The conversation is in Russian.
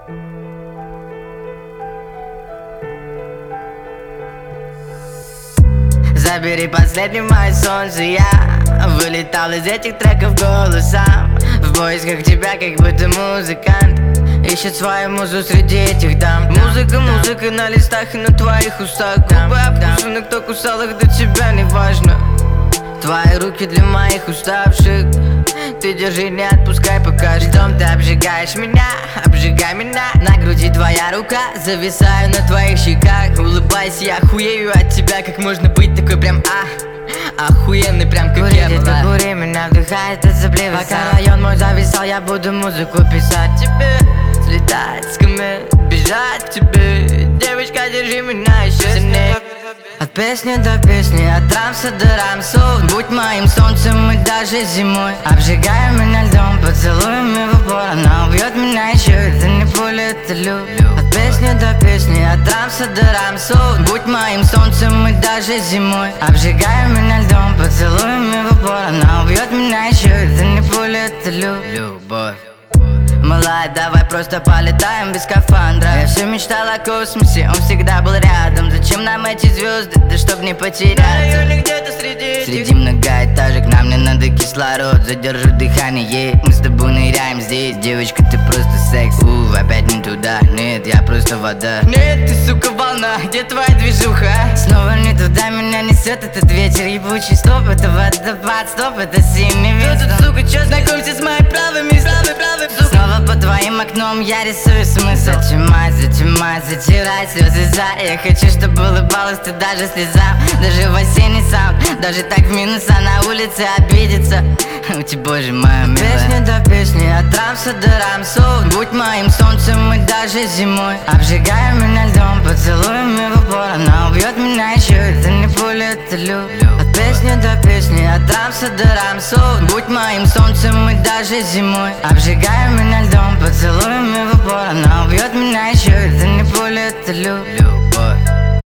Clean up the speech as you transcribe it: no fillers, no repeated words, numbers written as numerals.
Забери последнее мое солнце, я вылетал из этих треков голосом в поисках тебя, как будто музыкант ищет свою музу среди этих дам. Музыка, музыка на листах и на твоих устах. Губы обкусаны, кто кусал их, до тебя не важно. Твои руки для моих уставших, ты держи, не отпускай пока. Ждем, ты обжигаешь меня, обжигай меня. На груди твоя рука, зависаю на твоих щеках. Улыбайся, я хуею от тебя, как можно быть такой прям охуенный, прям как я была. Кури, меня вдыхает от запливы. Пока район мой зависал, я буду музыку писать тебе, слетать с комет, бежать тебе. Девочка, держи меня еще сильнее. От песни до песни, от рамса до рамсов. Будь моим солнцем и даже зимой. Обжигай меня льдом, поцелуями в упор. Она убьет меня еще, это не пуля, это любовь. От песни до песни, от рамса до рамсов. Будь моим солнцем и даже зимой. Обжигай меня льдом, поцелуями в упор. Она убьет меня еще, это не пуля, это любовь. Малая, давай просто полетаем без скафандра. Я все мечтал о космосе, он всегда был рядом. Зачем нам эти звезды, да чтоб не потеряться? Где-то среди многоэтажек, нам не надо кислород. Задержу дыхание, мы с тобой ныряем здесь. Девочка, ты просто секс. Опять не туда, нет, я просто вода. Нет, ты, сука, волна, где твоя движуха? Снова не туда, меня несет этот ветер ебучий. Стоп, это водопад, стоп, это синий ветер. Тут, сука, чё, знакомься с моими правыми, сука. Снова по твоим окном я рисую смысл. Зачимай, зачимай, затирай слезы за. Я хочу, чтобы улыбалась ты даже слезам. Даже в осенний саунд, даже так в минус, а на улице обидится. Боже моя милая. Песни до песни, от рамса до рамсов. Будь моим солнцем и даже зимой. Обжигай меня льдом, поцелуями в упор. Она убьет меня еще, это не пуля, это любовь. От песни до песни, от рамса до рамсов. Будь моим солнцем и даже зимой. Обжигай меня льдом, поцелуями в